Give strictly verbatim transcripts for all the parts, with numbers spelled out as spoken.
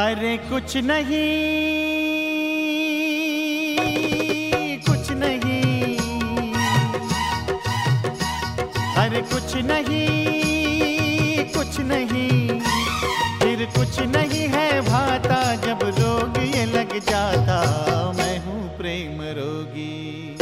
अरे कुछ नहीं, कुछ नहीं, अरे कुछ नहीं, कुछ नहीं, फिर कुछ नहीं है भाता जब रोग ये लग जाता। मैं हूँ प्रेम रोगी,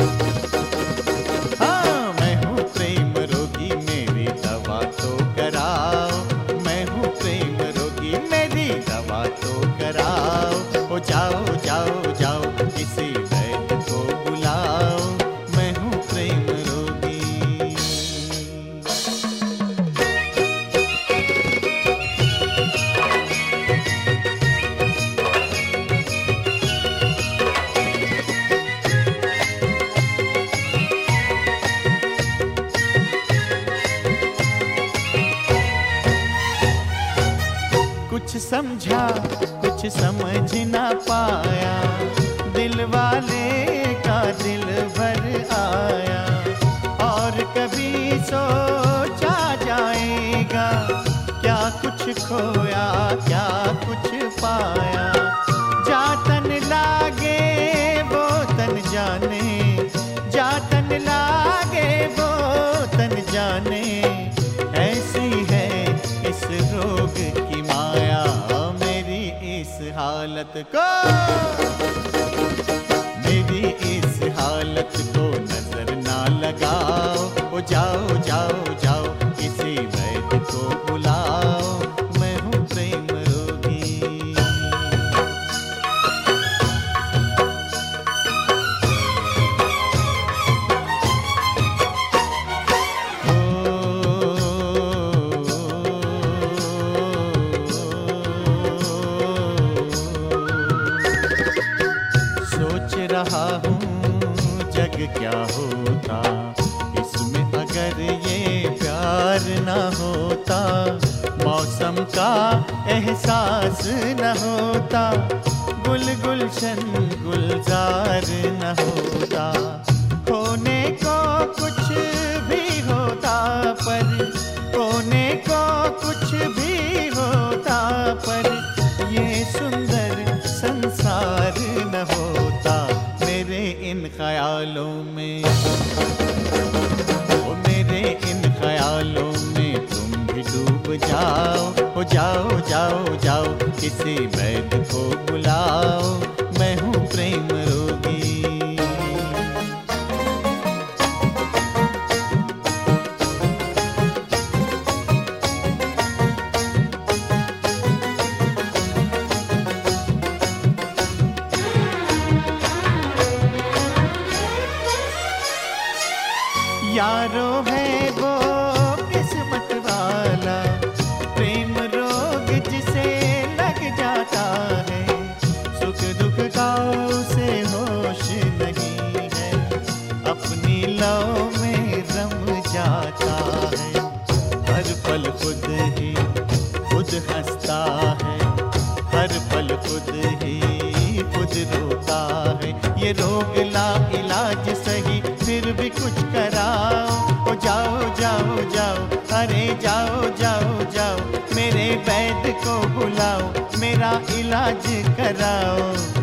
हाँ मैं हूँ प्रेम रोगी, मेरी दवा तो कराओ। मैं हूँ प्रेम रोगी, मेरी दवा तो कराओ। ओ जाओ जाओ जाओ किसी वैद्य को बुलाओ। मैं हूँ प्रेम रोगी। कुछ समझा कुछ समझ ना पाया, दिल वाले का दिल भर आया। और कभी सोचा जाएगा क्या कुछ खोया क्या कुछ पाया। जा तन लागे वो तन जाने, जा तन लागे वो तन जाने। ऐसी है इस रोग की माया, मेरी इस हालत को, मेरी इस हालत को नजर ना लगाओ। ओ जाओ जाओ जाओ किसी वैद्य को बुलाओ। मैं हूँ प्रेम रोगी। रहा हूँ जग क्या होता इसमें अगर ये प्यार न होता। मौसम का एहसास न होता, गुल गुलशन गुलजार न होता। खोने को कुछ भी होता पर, खोने को कुछ भी होता पर, ये सुंदर संसार न होता। मेरे इन ख्यालों में, ओ मेरे इन ख्यालों में तुम भी डूब जाओ। ओ जाओ जाओ जाओ किसी वैद्य को बुलाओ। मैं हूँ प्रेम रोगी। यारो है वो किस्मत वाला, प्रेम रोग जिसे लग जाता है। सुख दुख का उसे होश नहीं है, अपनी लौ में रम जाता है। हर पल खुद ही खुद हंसता है, हर पल खुद ही खुद रोता है। ये रोग ला इलाज सही फिर भी कुछ कराओ। ओ जाओ जाओ जाओ, अरे जाओ जाओ जाओ, मेरे वैद्य को बुलाओ, मेरा इलाज कराओ।